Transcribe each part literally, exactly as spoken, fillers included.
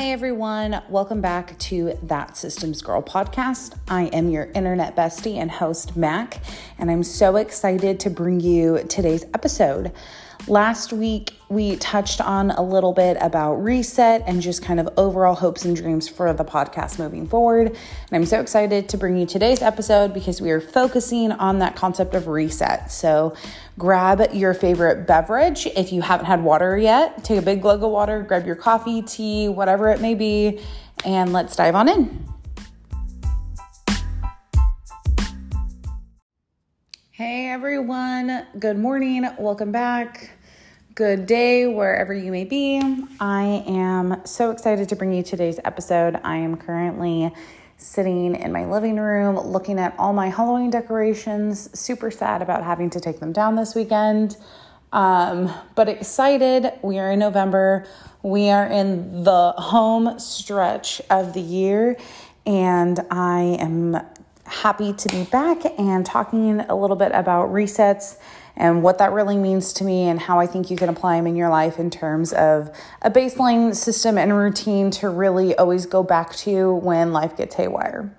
Hey everyone, welcome back to That Systems Girl podcast. I am your internet bestie and host, Mac, and I'm so excited to bring you today's episode. Last week, we touched on a little bit about reset and just kind of overall hopes and dreams for the podcast moving forward. And I'm so excited to bring you today's episode because we are focusing on that concept of reset. So grab your favorite beverage. If you haven't had water yet, take a big glug of water, grab your coffee, tea, whatever it may be, and let's dive on in. Hey everyone, good morning, welcome back, good day, wherever you may be. I am so excited to bring you today's episode. I am currently sitting in my living room looking at all my Halloween decorations, super sad about having to take them down this weekend, um, but excited. We are in November, we are in the home stretch of the year, and I am happy to be back and talking a little bit about resets and what that really means to me and how I think you can apply them in your life in terms of a baseline system and routine to really always go back to when life gets haywire.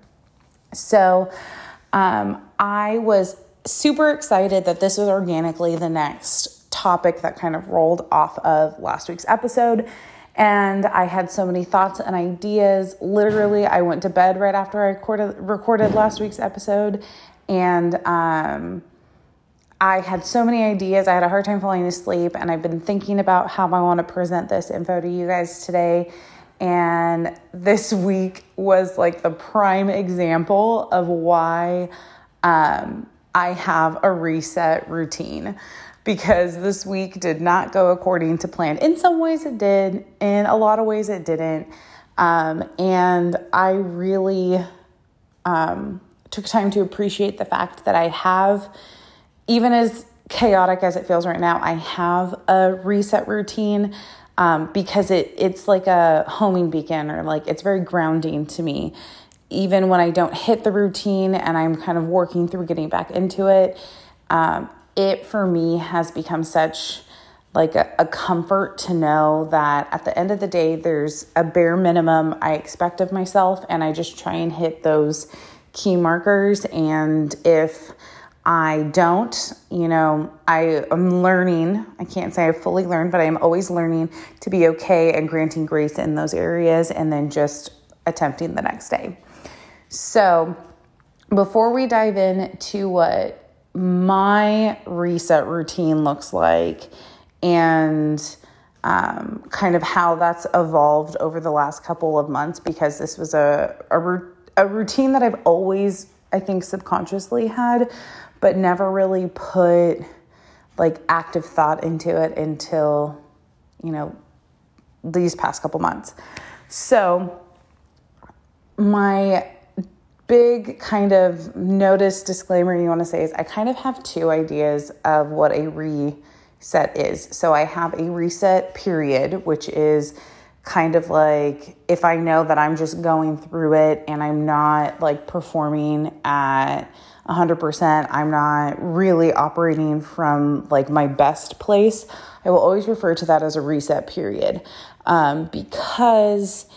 So um, I was super excited that this was organically the next topic that kind of rolled off of last week's episode. And I had so many thoughts and ideas. Literally, I went to bed right after I recorded, recorded last week's episode. And um, I had so many ideas. I had a hard time falling asleep. And I've been thinking about how I want to present this info to you guys today. And this week was like the prime example of why um, I have a reset routine. Because this week did not go according to plan. In some ways it did, in a lot of ways it didn't. Um, and I really um, took time to appreciate the fact that I have, even as chaotic as it feels right now, I have a reset routine um, because it it's like a homing beacon, or like it's very grounding to me. Even when I don't hit the routine and I'm kind of working through getting back into it, um, it for me has become such like a, a comfort to know that at the end of the day, there's a bare minimum I expect of myself, and I just try and hit those key markers. And if I don't, you know, I am learning, I can't say I've fully learned, but I am always learning to be okay and granting grace in those areas and then just attempting the next day. So before we dive into what my reset routine looks like and um, kind of how that's evolved over the last couple of months, because this was a, a, a routine that I've always, I think, subconsciously had, but never really put like active thought into it until, you know, these past couple months. So my big kind of notice disclaimer you want to say is I kind of have two ideas of what a reset is. So I have a reset period, which is kind of like if I know that I'm just going through it and I'm not like performing at one hundred percent, I'm not really operating from like my best place, I will always refer to that as a reset period um, because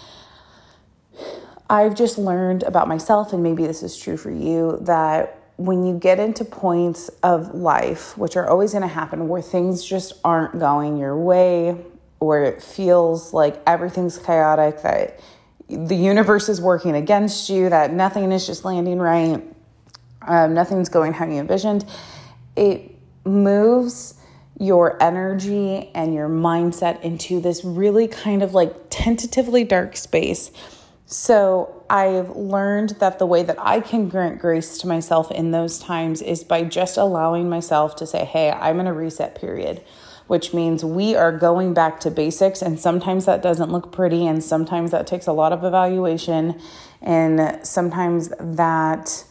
I've just learned about myself, and maybe this is true for you, that when you get into points of life, which are always going to happen, where things just aren't going your way, or it feels like everything's chaotic, that the universe is working against you, that nothing is just landing right, um, nothing's going how you envisioned, it moves your energy and your mindset into this really kind of like tentatively dark space. So I've learned that the way that I can grant grace to myself in those times is by just allowing myself to say, hey, I'm in a reset period, which means we are going back to basics. And sometimes that doesn't look pretty. And sometimes that takes a lot of evaluation. And sometimes that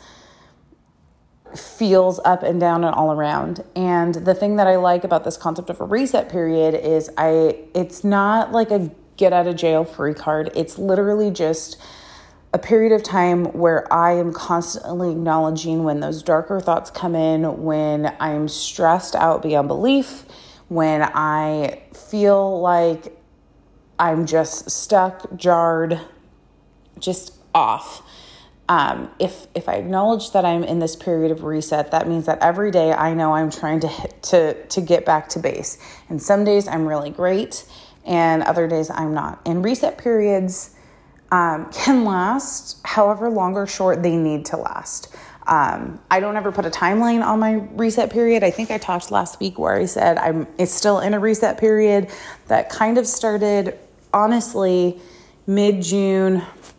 feels up and down and all around. And the thing that I like about this concept of a reset period is I, it's not like a get out of jail free card. It's literally just a period of time where I am constantly acknowledging when those darker thoughts come in, when I'm stressed out beyond belief, when I feel like I'm just stuck, jarred, just off. Um, if if I acknowledge that I'm in this period of reset, that means that every day I know I'm trying to hit, to to get back to base. And some days I'm really great, and other days I'm not. And reset periods um, can last however long or short they need to last. Um, I don't ever put a timeline on my reset period. I think I talked last week where I said I'm it's still in a reset period that kind of started, honestly, mid-June,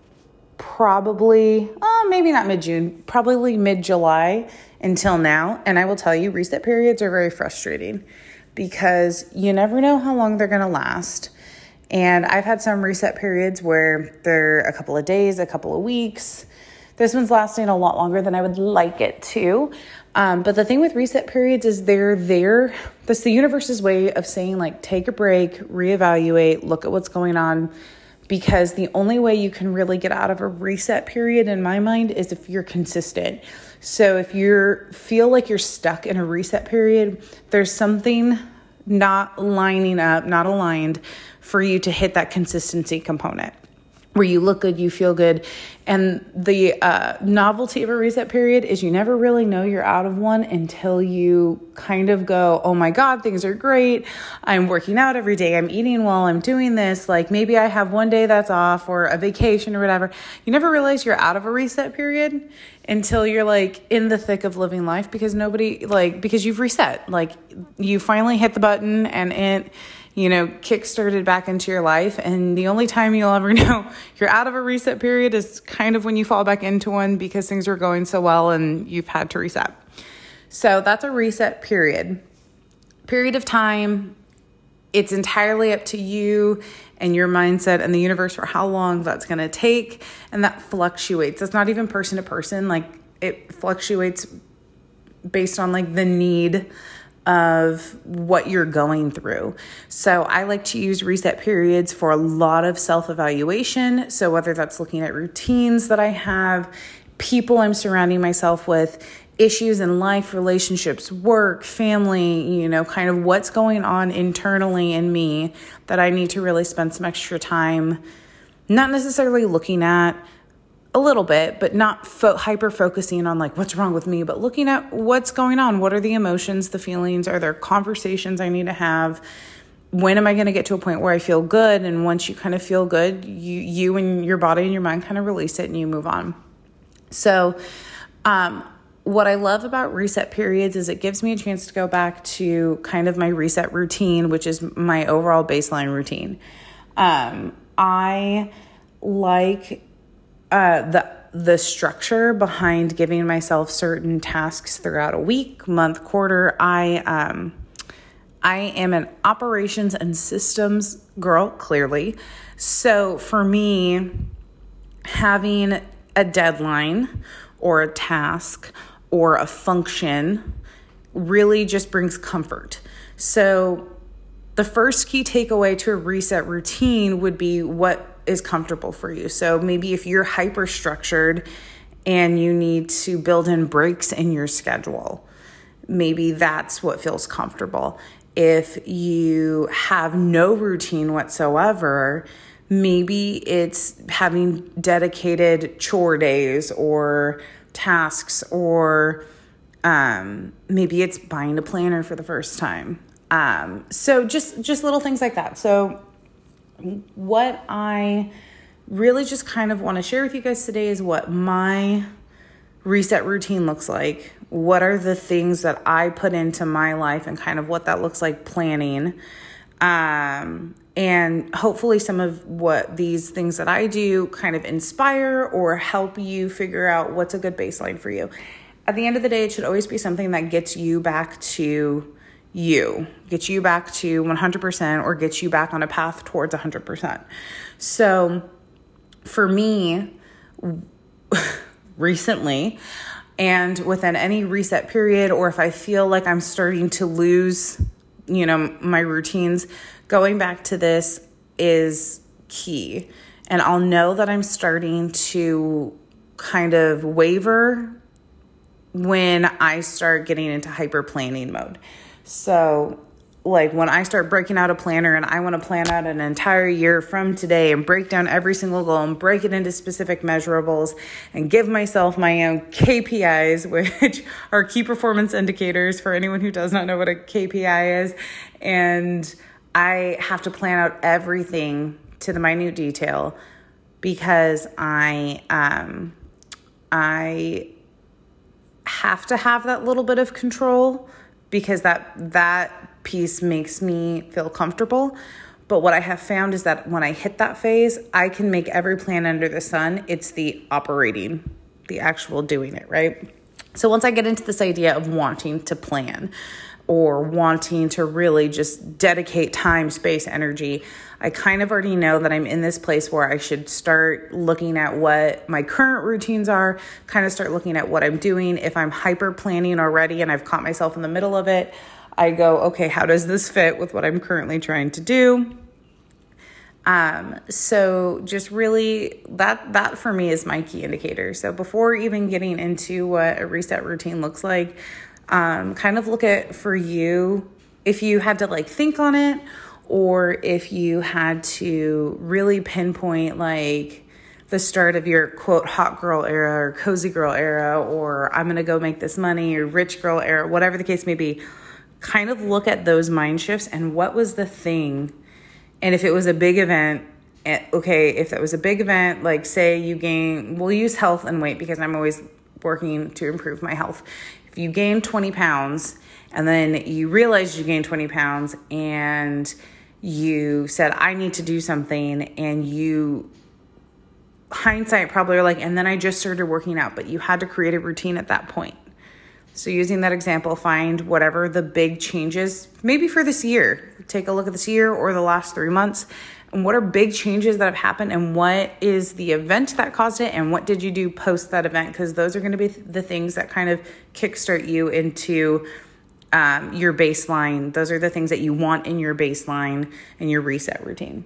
probably, oh, maybe not mid-June, probably mid-July until now. And I will tell you, reset periods are very frustrating because you never know how long they're going to last. And I've had some reset periods where they're a couple of days, a couple of weeks. This one's lasting a lot longer than I would like it to. Um, but the thing with reset periods is they're there. That's the universe's way of saying, like, take a break, reevaluate, look at what's going on. Because the only way you can really get out of a reset period, in my mind, is if you're consistent. So if you feel like you're stuck in a reset period, there's something not lining up, not aligned for you to hit that consistency component where you look good, you feel good. And the uh, novelty of a reset period is you never really know you're out of one until you kind of go, oh my God, things are great. I'm working out every day. I'm eating well. I'm doing this. Like maybe I have one day that's off or a vacation or whatever. You never realize you're out of a reset period until you're like in the thick of living life because nobody like, because you've reset, like you finally hit the button and it, you know, kick-started back into your life. And the only time you'll ever know you're out of a reset period is kind of when you fall back into one because things are going so well and you've had to reset. So that's a reset period. Period of time. It's entirely up to you and your mindset and the universe for how long that's going to take. And that fluctuates. It's not even person to person. Like it fluctuates based on like the need of what you're going through. So I like to use reset periods for a lot of self-evaluation. So whether that's looking at routines that I have, people I'm surrounding myself with, issues in life, relationships, work, family, you know, kind of what's going on internally in me that I need to really spend some extra time, not necessarily looking at, a little bit, but not fo- hyper focusing on like what's wrong with me, but looking at what's going on. What are the emotions, the feelings? Are there conversations I need to have? When am I going to get to a point where I feel good? And once you kind of feel good, you you and your body and your mind kind of release it and you move on. So um, what I love about reset periods is it gives me a chance to go back to kind of my reset routine, which is my overall baseline routine. Um, I like Uh, the the structure behind giving myself certain tasks throughout a week, month, quarter. I um I am an operations and systems girl, clearly. So for me, having a deadline or a task or a function really just brings comfort. So the first key takeaway to a reset routine would be what is comfortable for you. So maybe if you're hyper structured and you need to build in breaks in your schedule, maybe that's what feels comfortable. If you have no routine whatsoever, maybe it's having dedicated chore days or tasks, or um, maybe it's buying a planner for the first time. Um, so just, just little things like that. So what I really just kind of want to share with you guys today is what my reset routine looks like. What are the things that I put into my life and kind of what that looks like planning. Um, and hopefully some of what these things that I do kind of inspire or help you figure out what's a good baseline for you. At the end of the day, it should always be something that gets you back to you, get you back to one hundred percent or get you back on a path towards one hundred percent. So for me, recently, and within any reset period, or if I feel like I'm starting to lose, you know, my routines, going back to this is key. And I'll know that I'm starting to kind of waver when I start getting into hyper planning mode. So like when I start breaking out a planner and I want to plan out an entire year from today and break down every single goal and break it into specific measurables and give myself my own K P Is, which are key performance indicators for anyone who does not know what a K P I is. And I have to plan out everything to the minute detail because I, um, I have to have that little bit of control because that, that piece makes me feel comfortable. But what I have found is that when I hit that phase, I can make every plan under the sun. It's the operating, the actual doing it, right? So once I get into this idea of wanting to plan or wanting to really just dedicate time, space, energy, I kind of already know that I'm in this place where I should start looking at what my current routines are, kind of start looking at what I'm doing. If I'm hyper planning already and I've caught myself in the middle of it, I go, okay, how does this fit with what I'm currently trying to do? Um, so just really that, that for me is my key indicator. So before even getting into what a reset routine looks like, um, kind of look at for you, if you had to like think on it, or if you had to really pinpoint like the start of your quote hot girl era or cozy girl era, or I'm going to go make this money or rich girl era, whatever the case may be, kind of look at those mind shifts and what was the thing. And if it was a big event, okay, if that was a big event, like say you gain, we'll use health and weight because I'm always working to improve my health. If you gain twenty pounds and then you realize you gained twenty pounds and you said, I need to do something, and you, hindsight probably are like, and then I just started working out, but you had to create a routine at that point. So using that example, find whatever the big changes, maybe for this year, take a look at this year or the last three months, and what are big changes that have happened, and what is the event that caused it, and what did you do post that event? Because those are going to be the things that kind of kickstart you into um, your baseline. Those are the things that you want in your baseline and your reset routine.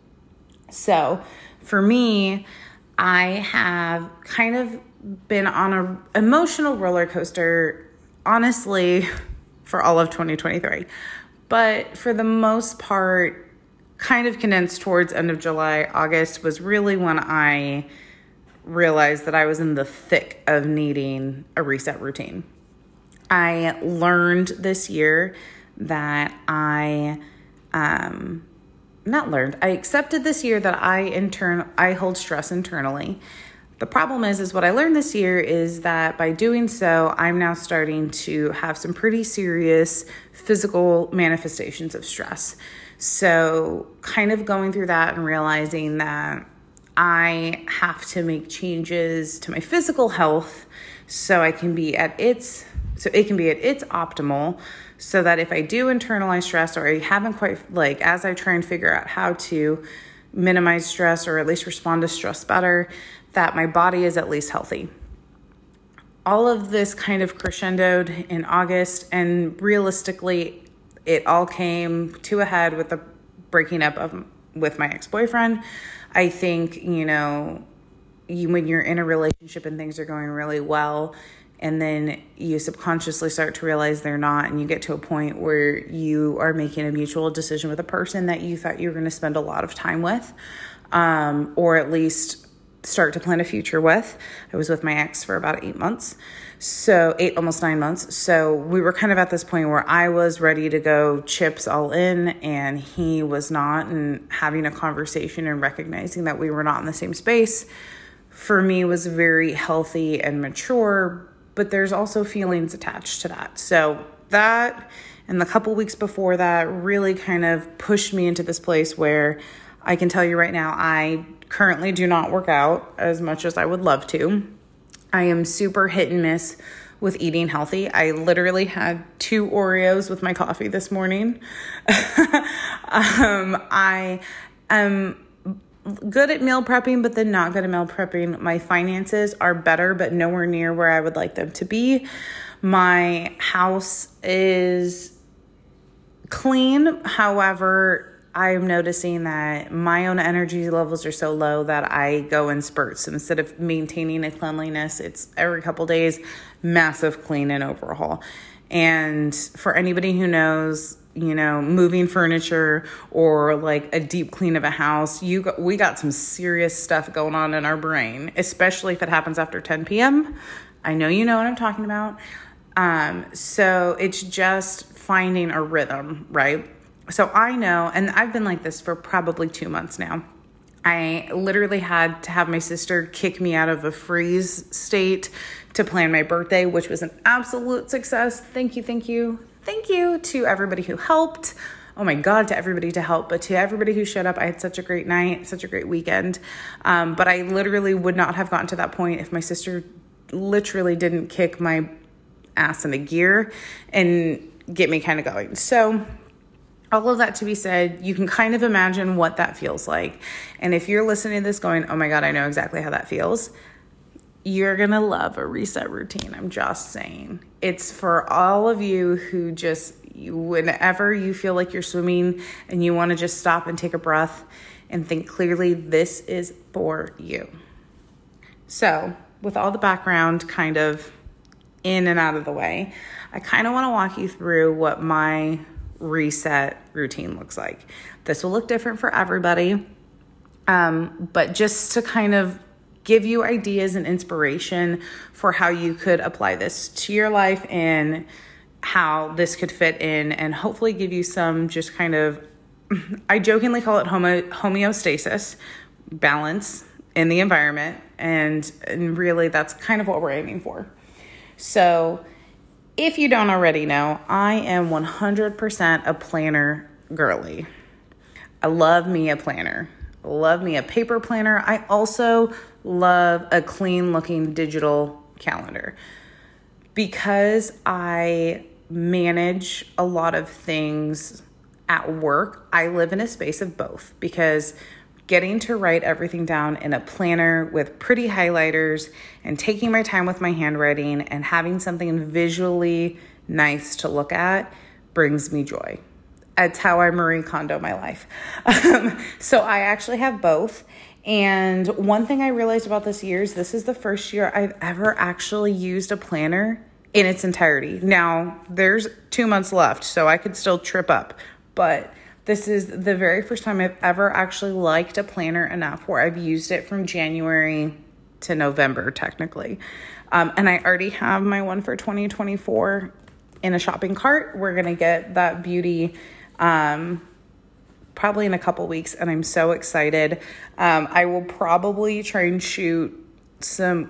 So for me, I have kind of been on an emotional roller coaster, honestly, for all of twenty twenty-three. But for the most part, kind of condensed towards end of July, August was really when I realized that I was in the thick of needing a reset routine. I learned this year that I, um, not learned, I accepted this year that I intern, I hold stress internally. The problem is, is what I learned this year is that by doing so, I'm now starting to have some pretty serious physical manifestations of stress. So kind of going through that and realizing that I have to make changes to my physical health so I can be at its, so it can be at its optimal, so that if I do internalize stress, or I haven't quite, like, as I try and figure out how to minimize stress or at least respond to stress better, that my body is at least healthy. All of this kind of crescendoed in August, and realistically, it all came to a head with the breaking up of with my ex-boyfriend. I think, you know, you, when you're in a relationship and things are going really well, and then you subconsciously start to realize they're not, and you get to a point where you are making a mutual decision with a person that you thought you were going to spend a lot of time with, um, or at least start to plan a future with. I was with my ex for about eight months. So eight, almost nine months. So we were kind of at this point where I was ready to go chips all in and he was not, and having a conversation and recognizing that we were not in the same space for me was very healthy and mature, but there's also feelings attached to that. So that and the couple weeks before that really kind of pushed me into this place where I can tell you right now, I currently do not work out as much as I would love to. I am super hit and miss with eating healthy. I literally had two Oreos with my coffee this morning. um, I am good at meal prepping, but then not good at meal prepping. My finances are better, but nowhere near where I would like them to be. My house is clean. However, I'm noticing that my own energy levels are so low that I go in spurts. So instead of maintaining a cleanliness, it's every couple days, massive clean and overhaul. And for anybody who knows, you know, moving furniture or like a deep clean of a house, you got, we got some serious stuff going on in our brain, especially if it happens after ten p.m. I know you know what I'm talking about. Um, so it's just finding a rhythm, right? So I know, and I've been like this for probably two months now. I literally had to have my sister kick me out of a freeze state to plan my birthday, which was an absolute success. Thank you, thank you, thank you to everybody who helped. Oh my God, to everybody to help, but to everybody who showed up. I had such a great night, such a great weekend. Um, but I literally would not have gotten to that point if my sister literally didn't kick my ass into gear and get me kind of going. So all of that to be said, you can kind of imagine what that feels like. And if you're listening to this going, oh my God, I know exactly how that feels, you're going to love a reset routine. I'm just saying. It's for all of you who just, you, whenever you feel like you're swimming and you want to just stop and take a breath and think clearly, this is for you. So with all the background kind of in and out of the way, I kind of want to walk you through what my reset routine looks like. This will look different for everybody, um, but just to kind of give you ideas and inspiration for how you could apply this to your life and how this could fit in, and hopefully give you some just kind of, I jokingly call it homo, homeostasis, balance in the environment, and, and really that's kind of what we're aiming for. So if you don't already know, I am one hundred percent a planner girly. I love me a planner. I love me a paper planner. I also love a clean looking digital calendar because I manage a lot of things at work. I live in a space of both because getting to write everything down in a planner with pretty highlighters and taking my time with my handwriting and having something visually nice to look at brings me joy. That's how I Marie Kondo my life. Um, so I actually have both. And one thing I realized about this year is this is the first year I've ever actually used a planner in its entirety. Now, there's two months left, so I could still trip up, but this is the very first time I've ever actually liked a planner enough where I've used it from January to November, technically. Um, and I already have my one for twenty twenty-four in a shopping cart. We're going to get that beauty um, probably in a couple weeks, and I'm so excited. Um, I will probably try and shoot some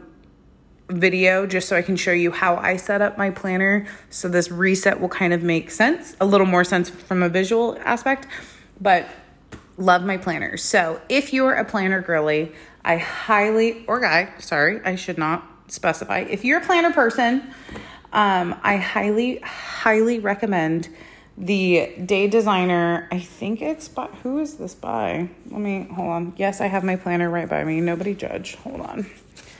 video just so I can show you how I set up my planner. So this reset will kind of make sense, a little more sense from a visual aspect, but love my planners. So if you're a planner girly, I highly, or guy, sorry, I should not specify. If you're a planner person, um, I highly, highly recommend the Day Designer. I think it's by, who is this by? Let me, hold on. Yes, I have my planner right by me. Nobody judge. Hold on.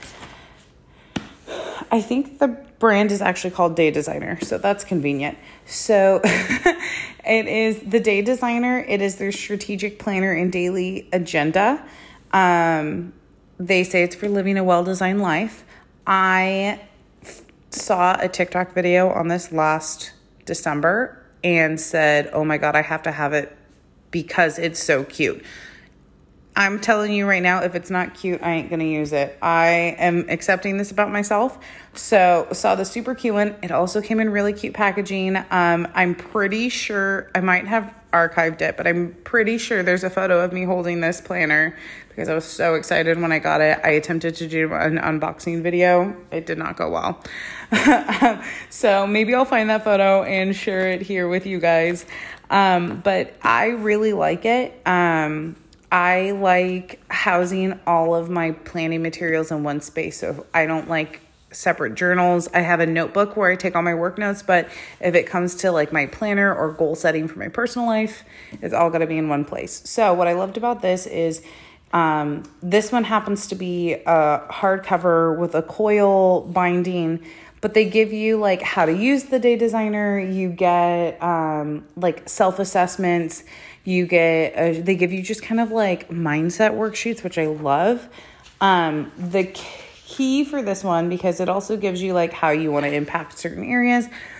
I think the brand is actually called Day Designer, so that's convenient. So it is the Day Designer. It is their strategic planner and daily agenda. Um, they say it's for living a well-designed life. I f- saw a TikTok video on this last December and said, oh my God, I have to have it because it's so cute. I'm telling you right now, if it's not cute, I ain't going to use it. I am accepting this about myself. So saw the super cute one. It also came in really cute packaging. Um, I'm pretty sure I might have archived it, but I'm pretty sure there's a photo of me holding this planner because I was so excited when I got it. I attempted to do an unboxing video. It did not go well. So maybe I'll find that photo and share it here with you guys. Um, but I really like it. Um, I like housing all of my planning materials in one space. So I don't like separate journals. I have a notebook where I take all my work notes, but if it comes to like my planner or goal setting for my personal life, it's all got to be in one place. So what I loved about this is um, this one happens to be a hardcover with a coil binding, but they give you like how to use the Day Designer. You get um, like self-assessments. You get, uh, they give you just kind of like mindset worksheets, which I love. Um, the key for this one, because it also gives you like how you want to impact certain areas,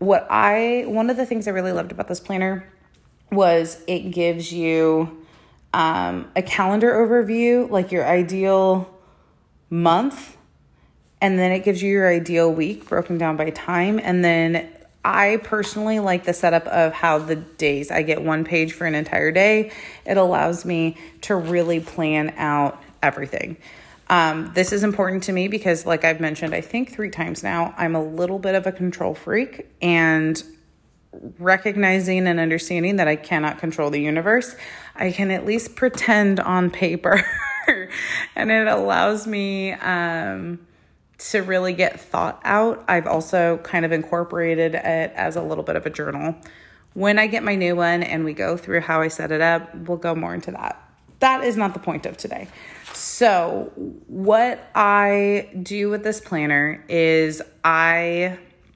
what I, one of the things I really loved about this planner was it gives you um, a calendar overview, like your ideal month, and then it gives you your ideal week broken down by time. And then I personally like the setup of how the days, I get one page for an entire day. It allows me to really plan out everything. Um, this is important to me because, like I've mentioned, I think three times now, I'm a little bit of a control freak, and recognizing and understanding that I cannot control the universe, I can at least pretend on paper and it allows me, um, to really get thought out. I've also kind of incorporated it as a little bit of a journal. When I get my new one and we go through how I set it up, we'll go more into that. That is not the point of today. So what I do with this planner is I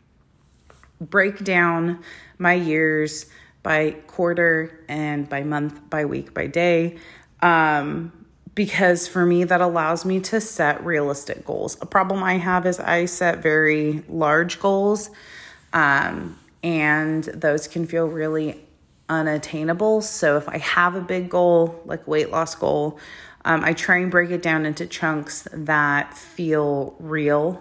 break down my years by quarter and by month, by week, by day. Um, Because for me, that allows me to set realistic goals. A problem I have is I set very large goals, um, and those can feel really unattainable. So if I have a big goal, like weight loss goal, um, I try and break it down into chunks that feel real.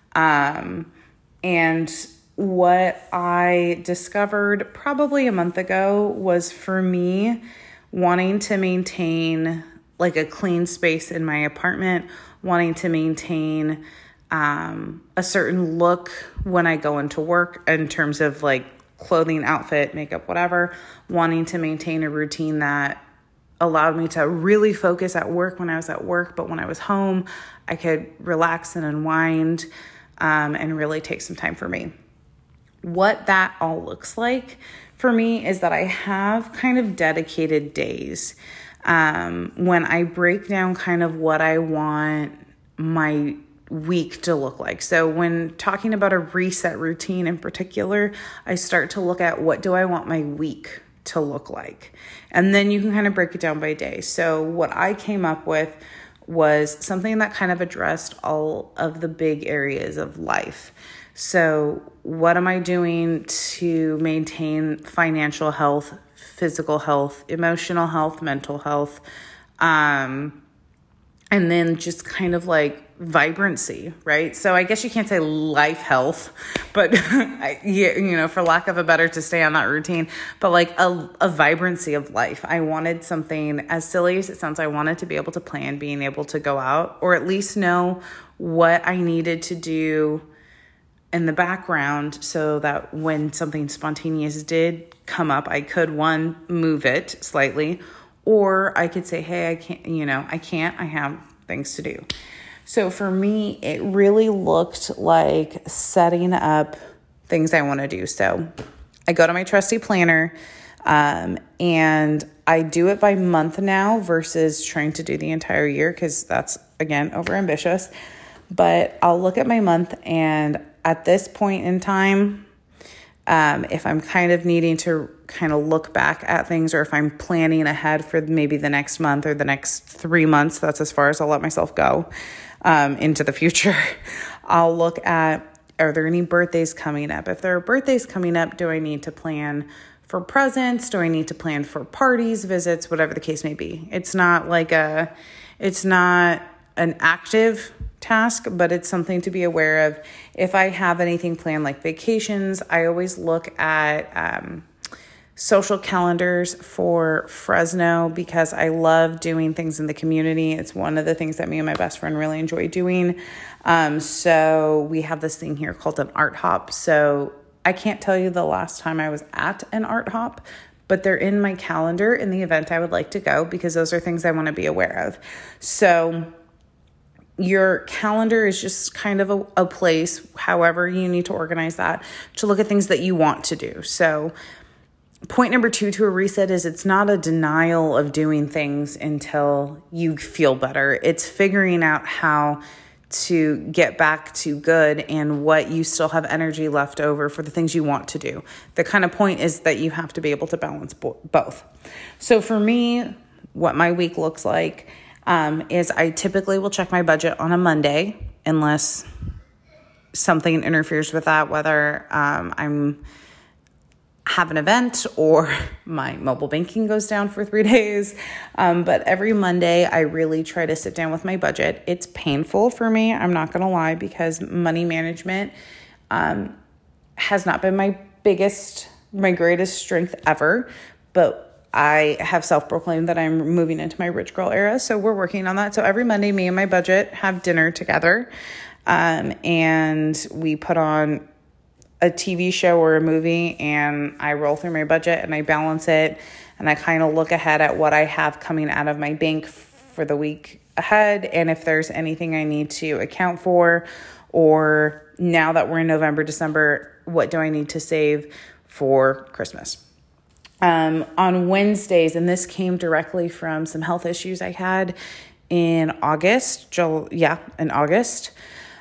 Um, and what I discovered probably a month ago was, for me, wanting to maintain like a clean space in my apartment, wanting to maintain um, a certain look when I go into work in terms of like clothing, outfit, makeup, whatever, wanting to maintain a routine that allowed me to really focus at work when I was at work, but when I was home, I could relax and unwind um, and really take some time for me. What that all looks like for me is that I have kind of dedicated days. Um, when I break down kind of what I want my week to look like. So when talking about a reset routine in particular, I start to look at what do I want my week to look like? And then you can kind of break it down by day. So what I came up with was something that kind of addressed all of the big areas of life. So what am I doing to maintain financial health, physical health, emotional health, mental health, um, and then just kind of like vibrancy, right? So I guess you can't say life health, but I, you know, for lack of a better to stay on that routine, but like a, a vibrancy of life. I wanted something, as silly as it sounds, I wanted to be able to plan being able to go out, or at least know what I needed to do in the background so that when something spontaneous did come up, I could, one, move it slightly, or I could say, hey, I can't, you know, I can't, I have things to do. So for me, it really looked like setting up things I want to do. So I go to my trusty planner, um, and I do it by month now versus trying to do the entire year, because that's, again, overambitious. But I'll look at my month, and at this point in time, um, if I'm kind of needing to kind of look back at things, or if I'm planning ahead for maybe the next month or the next three months, that's as far as I'll let myself go um, into the future. I'll look at, are there any birthdays coming up? If there are birthdays coming up, do I need to plan for presents? Do I need to plan for parties, visits, whatever the case may be? It's not like a, it's not an active task, but it's something to be aware of. If I have anything planned like vacations, I always look at um, social calendars for Fresno, because I love doing things in the community. It's one of the things that me and my best friend really enjoy doing. Um, so we have this thing here called an art hop. So I can't tell you the last time I was at an art hop, but they're in my calendar in the event I would like to go, because those are things I want to be aware of. So your calendar is just kind of a, a place, however you need to organize that, to look at things that you want to do. So point number two to a reset is it's not a denial of doing things until you feel better. It's figuring out how to get back to good and what you still have energy left over for the things you want to do. The kind of point is that you have to be able to balance bo- both. So for me, what my week looks like Um, is I typically will check my budget on a Monday, unless something interferes with that, whether um, I'm have an event or my mobile banking goes down for three days. Um, but every Monday, I really try to sit down with my budget. It's painful for me, I'm not going to lie, because money management um, has not been my biggest, my greatest strength ever. But I have self-proclaimed that I'm moving into my rich girl era. So we're working on that. So every Monday, me and my budget have dinner together. Um, and we put on a T V show or a movie, and I roll through my budget and I balance it, and I kind of look ahead at what I have coming out of my bank for the week ahead, and if there's anything I need to account for, or now that we're in November, December, what do I need to save for Christmas? Um, on Wednesdays, and this came directly from some health issues I had in August, July, yeah, in August,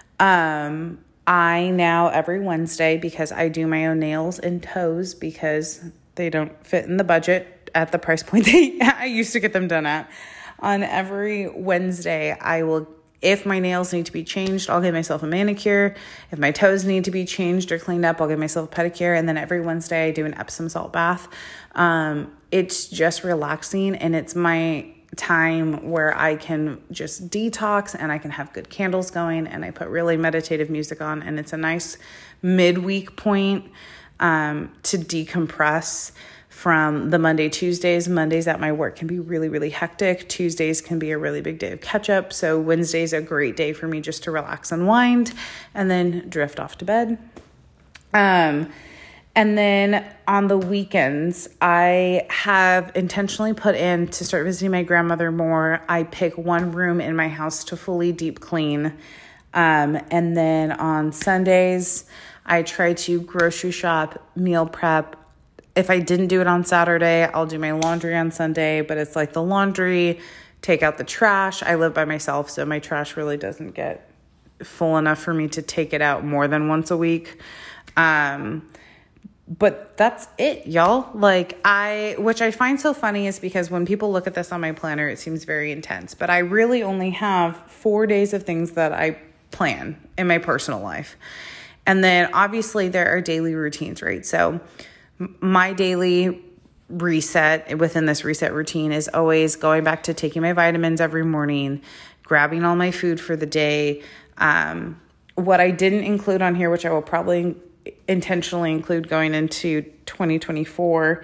um, I now every Wednesday, because I do my own nails and toes because they don't fit in the budget at the price point they I used to get them done at. On every Wednesday, I will, if my nails need to be changed, I'll give myself a manicure. If my toes need to be changed or cleaned up, I'll give myself a pedicure. And then every Wednesday, I do an Epsom salt bath. Um, it's just relaxing, and it's my time where I can just detox and I can have good candles going, and I put really meditative music on, and it's a nice midweek point um, to decompress from the Monday, Tuesdays. Mondays at my work can be really, really hectic. Tuesdays can be a really big day of catch up. So Wednesday's a great day for me just to relax and wind and then drift off to bed. Um, And then on the weekends, I have intentionally put in to start visiting my grandmother more. I pick one room in my house to fully deep clean. Um, and then on Sundays, I try to grocery shop, meal prep. If I didn't do it on Saturday, I'll do my laundry on Sunday, but it's like the laundry, take out the trash. I live by myself, so my trash really doesn't get full enough for me to take it out more than once a week. Um, But that's it, y'all. Like I, which I find so funny is because when people look at this on my planner, it seems very intense, but I really only have four days of things that I plan in my personal life. And then obviously there are daily routines, right? So my daily reset within this reset routine is always going back to taking my vitamins every morning, grabbing all my food for the day. Um, what I didn't include on here, which I will probably intentionally include going into twenty twenty-four,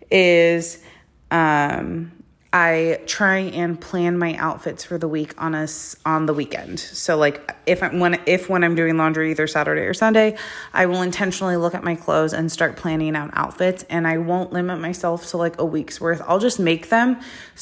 is um, I try and plan my outfits for the week on us on the weekend. So like if I'm when if when I'm doing laundry either Saturday or Sunday, I will intentionally look at my clothes and start planning out outfits, and I won't limit myself to like a week's worth. I'll just make them.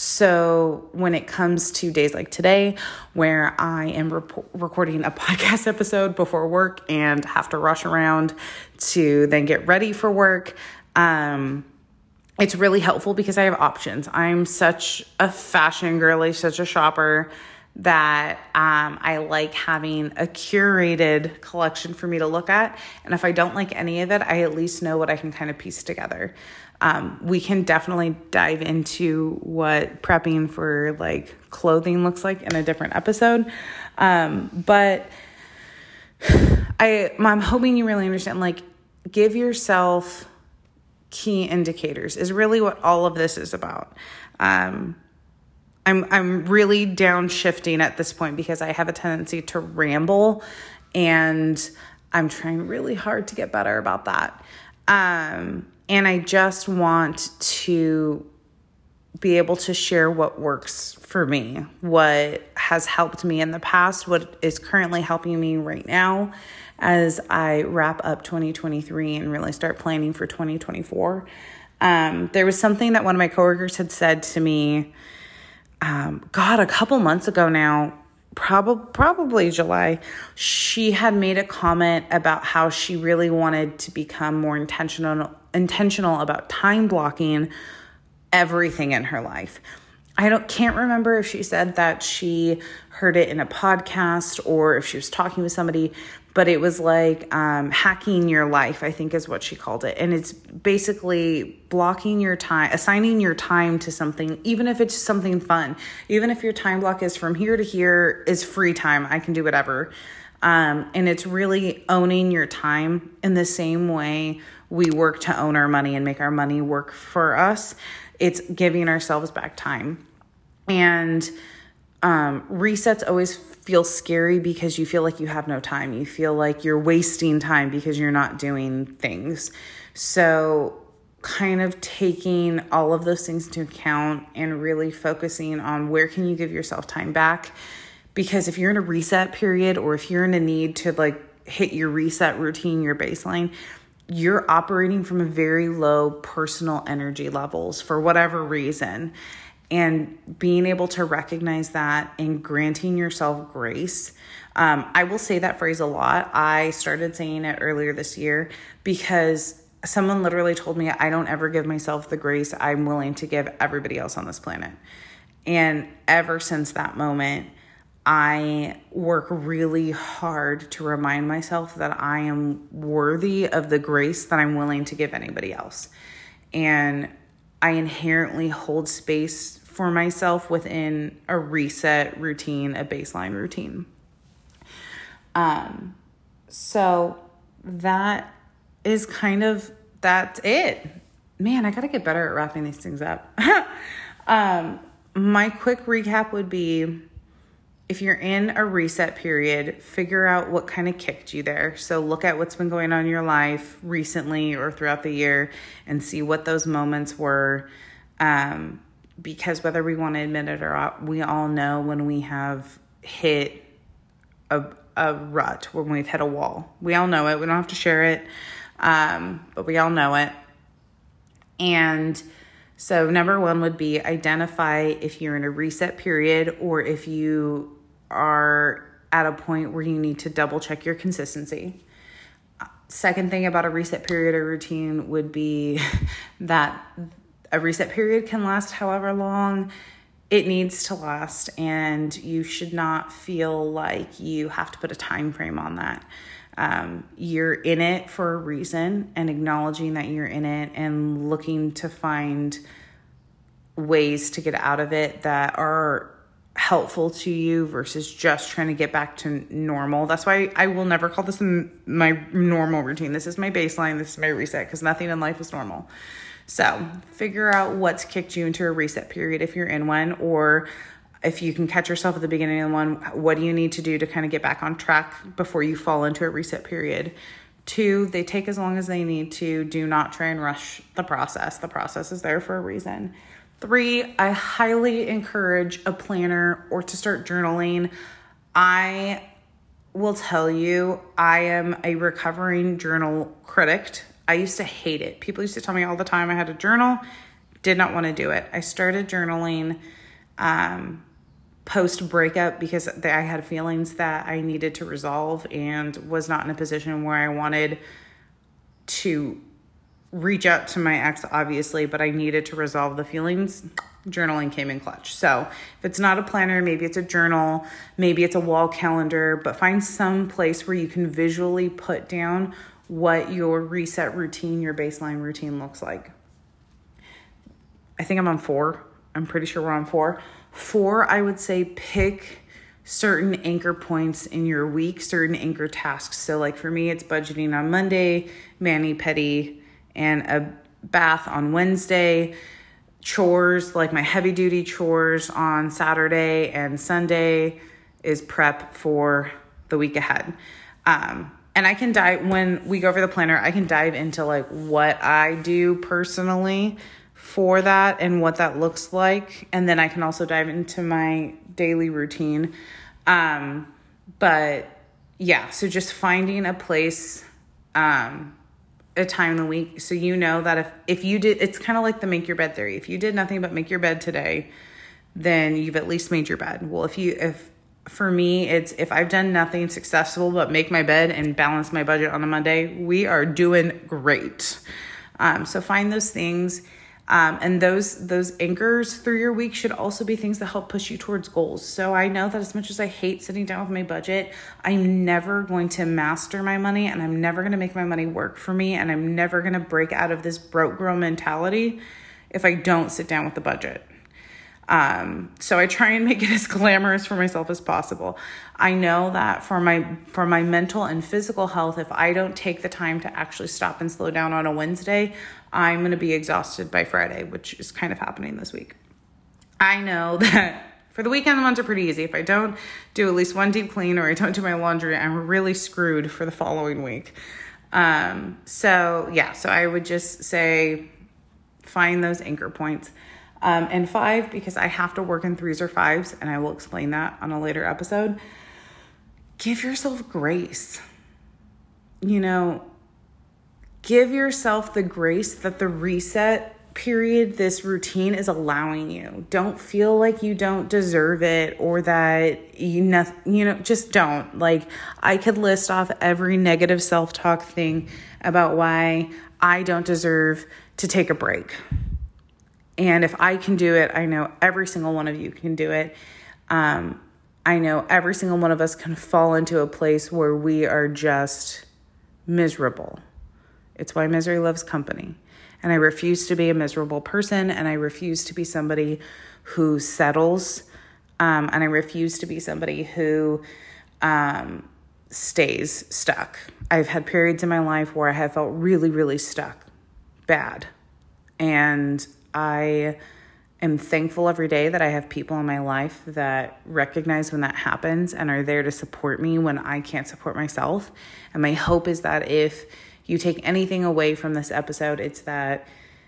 So when it comes to days like today, where I am rep- recording a podcast episode before work and have to rush around to then get ready for work, um, it's really helpful because I have options. I'm such a fashion girly, such a shopper, that um, I like having a curated collection for me to look at. And if I don't like any of it, I at least know what I can kind of piece together. Um, we can definitely dive into what prepping for like clothing looks like in a different episode. Um, but I, I'm hoping you really understand, like, give yourself key indicators is really what all of this is about. Um, I'm I'm really downshifting at this point because I have a tendency to ramble, and I'm trying really hard to get better about that. Um, and I just want to be able to share what works for me, what has helped me in the past, what is currently helping me right now as I wrap up twenty twenty-three and really start planning for twenty twenty-four. Um, there was something that one of my coworkers had said to me, um, God, a couple months ago now, probably probably July. She had made a comment about how she really wanted to become more intentional intentional about time blocking everything in her life. I don't can't remember if she said that she heard it in a podcast or if she was talking with somebody, but it was like um, hacking your life, I think is what she called it. And it's basically blocking your time, assigning your time to something, even if it's something fun, even if your time block is from here to here is free time. I can do whatever. Um, and it's really owning your time in the same way we work to own our money and make our money work for us. It's giving ourselves back time. And um, resets always feel scary because you feel like you have no time. You feel like you're wasting time because you're not doing things. So kind of taking all of those things into account and really focusing on where can you give yourself time back. Because if you're in a reset period, or if you're in a need to like hit your reset routine, your baseline, you're operating from a very low personal energy levels for whatever reason. And being able to recognize that and granting yourself grace. Um, I will say that phrase a lot. I started saying it earlier this year because someone literally told me I don't ever give myself the grace I'm willing to give everybody else on this planet. And ever since that moment, I work really hard to remind myself that I am worthy of the grace that I'm willing to give anybody else. And I inherently hold space for myself within a reset routine, a baseline routine. Um, so that is kind of, that's it. Man, I got to get better at wrapping these things up. um, my quick recap would be, if you're in a reset period, figure out what kind of kicked you there. So look at what's been going on in your life recently or throughout the year and see what those moments were. Um, because whether we want to admit it or not, we all know when we have hit a, a rut, when we've hit a wall. We all know it. We don't have to share it, um, but we all know it. And so number one would be identify if you're in a reset period or if you are at a point where you need to double check your consistency. Second thing about a reset period or routine would be that a reset period can last however long it needs to last, and you should not feel like you have to put a time frame on that. Um, you're in it for a reason, and acknowledging that you're in it and looking to find ways to get out of it that are helpful to you versus just trying to get back to normal. That's why I will never call this my normal routine. This is my baseline. This is my reset, because nothing in life is normal. So figure out what's kicked you into a reset period if you're in one, or if you can catch yourself at the beginning of one, what do you need to do to kind of get back on track before you fall into a reset period? Two, they take as long as they need to. Do not try and rush the process. The process is there for a reason. Three, I highly encourage a planner or to start journaling. I will tell you, I am a recovering journal critic. I used to hate it. People used to tell me all the time I had to journal. Did not want to do it. I started journaling um, post breakup because I had feelings that I needed to resolve and was not in a position where I wanted to reach out to my ex, obviously, but I needed to resolve the feelings. Journaling came in clutch. So if it's not a planner, maybe it's a journal, maybe it's a wall calendar, but find some place where you can visually put down what your reset routine, your baseline routine looks like. I think I'm on four. I'm pretty sure we're on four. Four, I would say pick certain anchor points in your week, certain anchor tasks. So like for me, it's budgeting on Monday, mani-pedi, and a bath on Wednesday. Chores, like my heavy duty chores on Saturday and Sunday is prep for the week ahead. Um, and I can dive, when we go over the planner, I can dive into like what I do personally for that and what that looks like. And then I can also dive into my daily routine. Um, but yeah, so just finding a place, um, a time in the week. So you know that if, if you did, it's kind of like the make your bed theory. If you did nothing but make your bed today, then you've at least made your bed. Well, if you, if for me, it's if I've done nothing successful but make my bed and balance my budget on a Monday, we are doing great. Um, so find those things. Um, and those those anchors through your week should also be things that help push you towards goals. So I know that as much as I hate sitting down with my budget, I'm never going to master my money, and I'm never going to make my money work for me, and I'm never going to break out of this broke girl mentality if I don't sit down with the budget. Um, so I try and make it as glamorous for myself as possible. I know that for my, for my mental and physical health, if I don't take the time to actually stop and slow down on a Wednesday, I'm going to be exhausted by Friday, which is kind of happening this week. I know that for the weekend, the ones are pretty easy. If I don't do at least one deep clean or I don't do my laundry, I'm really screwed for the following week. Um, so yeah, so I would just say find those anchor points. Um, and five, because I have to work in threes or fives, and I will explain that on a later episode, give yourself grace. You know, give yourself the grace that the reset period, this routine is allowing you. Don't feel like you don't deserve it or that you know, you know, just don't. Like, I could list off every negative self-talk thing about why I don't deserve to take a break. And if I can do it, I know every single one of you can do it. Um, I know every single one of us can fall into a place where we are just miserable. It's why misery loves company. And I refuse to be a miserable person, and I refuse to be somebody who settles, um, and I refuse to be somebody who um, stays stuck. I've had periods in my life where I have felt really, really stuck, bad. And I am thankful every day that I have people in my life that recognize when that happens and are there to support me when I can't support myself. And my hope is that if you take anything away from this episode, it's that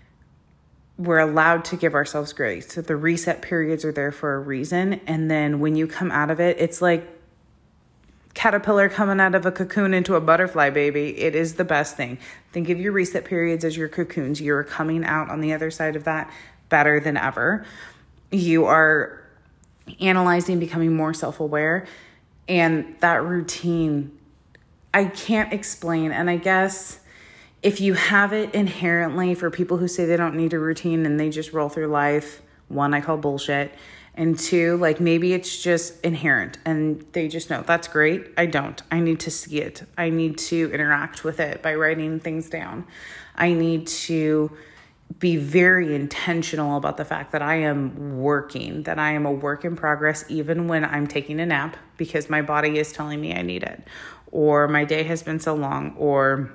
we're allowed to give ourselves grace. So the reset periods are there for a reason. And then when you come out of it, it's like caterpillar coming out of a cocoon into a butterfly, baby. It is the best thing. Think of your reset periods as your cocoons. You're coming out on the other side of that better than ever. You are analyzing, becoming more self-aware. And that routine, I can't explain. And I guess if you have it inherently, for people who say they don't need a routine and they just roll through life, one, I call bullshit. And two, like maybe it's just inherent and they just know that's great. I don't. I need to see it. I need to interact with it by writing things down. I need to be very intentional about the fact that I am working, that I am a work in progress, even when I'm taking a nap because my body is telling me I need it, or my day has been so long, or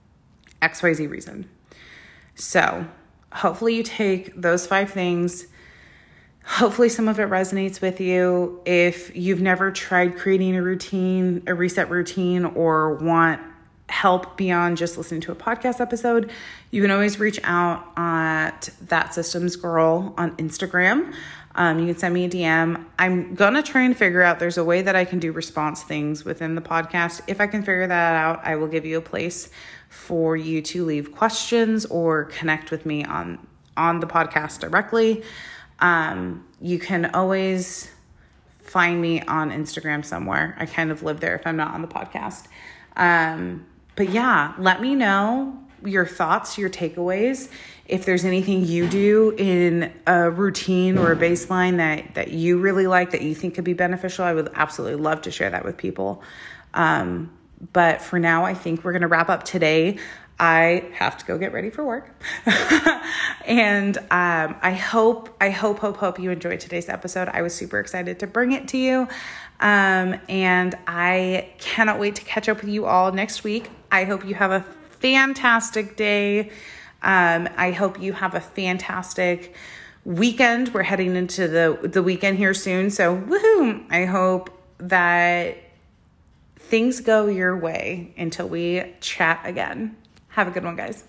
X Y Z reason. So hopefully you take those five things. Hopefully some of it resonates with you. If you've never tried creating a routine, a reset routine, or want help beyond just listening to a podcast episode, you can always reach out at That Systems Girl on Instagram. Um, you can send me a D M. I'm going to try and figure out, there's a way that I can do response things within the podcast. If I can figure that out, I will give you a place for you to leave questions or connect with me on, on the podcast directly. Um, you can always find me on Instagram somewhere. I kind of live there if I'm not on the podcast. Um, but yeah, let me know your thoughts, your takeaways. If there's anything you do in a routine or a baseline that, that you really like, that you think could be beneficial, I would absolutely love to share that with people. Um, but for now, I think we're going to wrap up today. I have to go get ready for work. And um, I hope, I hope, hope, hope you enjoyed today's episode. I was super excited to bring it to you. Um, and I cannot wait to catch up with you all next week. I hope you have a fantastic day. Um, I hope you have a fantastic weekend. We're heading into the, the weekend here soon. So woohoo! I hope that things go your way until we chat again. Have a good one, guys.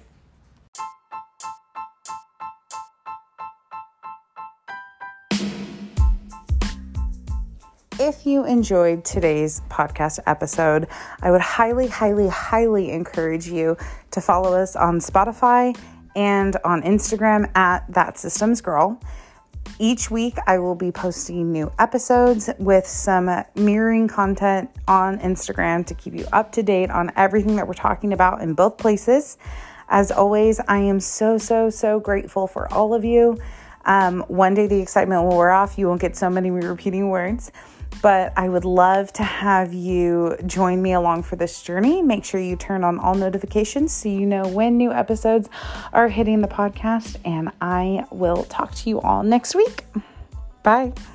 If you enjoyed today's podcast episode, I would highly, highly, highly encourage you to follow us on Spotify and on Instagram at That Systems Girl. Each week, I will be posting new episodes with some mirroring content on Instagram to keep you up to date on everything that we're talking about in both places. As always, I am so, so, so grateful for all of you. Um, one day the excitement will wear off. You won't get so many repeating words. But I would love to have you join me along for this journey. Make sure you turn on all notifications so you know when new episodes are hitting the podcast. And I will talk to you all next week. Bye.